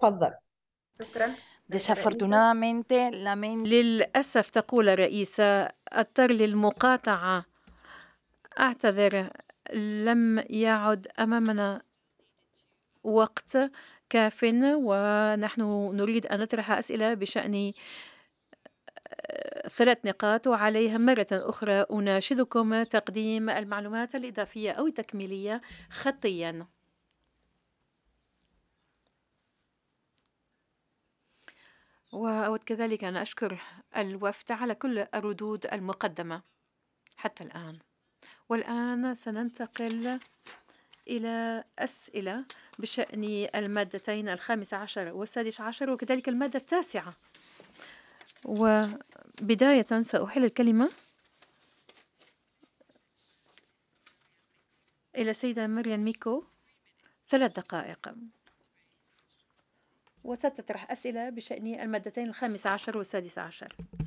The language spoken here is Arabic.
تفضل. شكرًا. الرئيسة. Desafortunadamente, للأسف تقول الرئيسة: اضطر للمقاطعة. أعتذر، لم يعد أمامنا وقت كافٍ، ونحن نريد أن نطرح أسئلة بشأن 3 نقاط، وعليها مرة أخرى أناشدكم تقديم المعلومات الإضافية أو التكميلية خطيًا. وأود كذلك أن أشكر الوفد على كل الردود المقدمة حتى الآن. والآن سننتقل إلى أسئلة بشأن المادتين الخامس عشر والسادس عشر وكذلك المادة التاسعة. وبداية سأحيل الكلمة إلى السيدة مريم ميكو 3 دقائق، وستطرح أسئلة بشأن المادتين الخامس عشر والسادس عشر.